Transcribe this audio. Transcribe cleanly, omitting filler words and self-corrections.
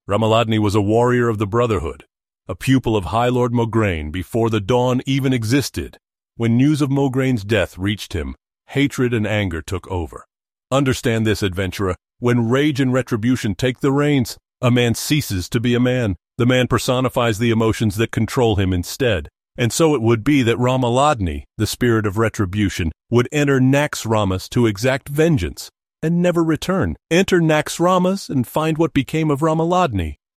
Ramaladni was a warrior of the Brotherhood, a pupil of High Lord Mograine before the Dawn even existed. When news of Mograine's death reached him, hatred and anger took over. Understand this, adventurer. When rage and retribution take the reins, a man ceases to be a man. The man personifies the emotions that control him instead. And so it would be that Ramaladni, the spirit of retribution, would enter Naxxramas to exact vengeance and never return. Enter Naxxramas and find what became of Ramaladni.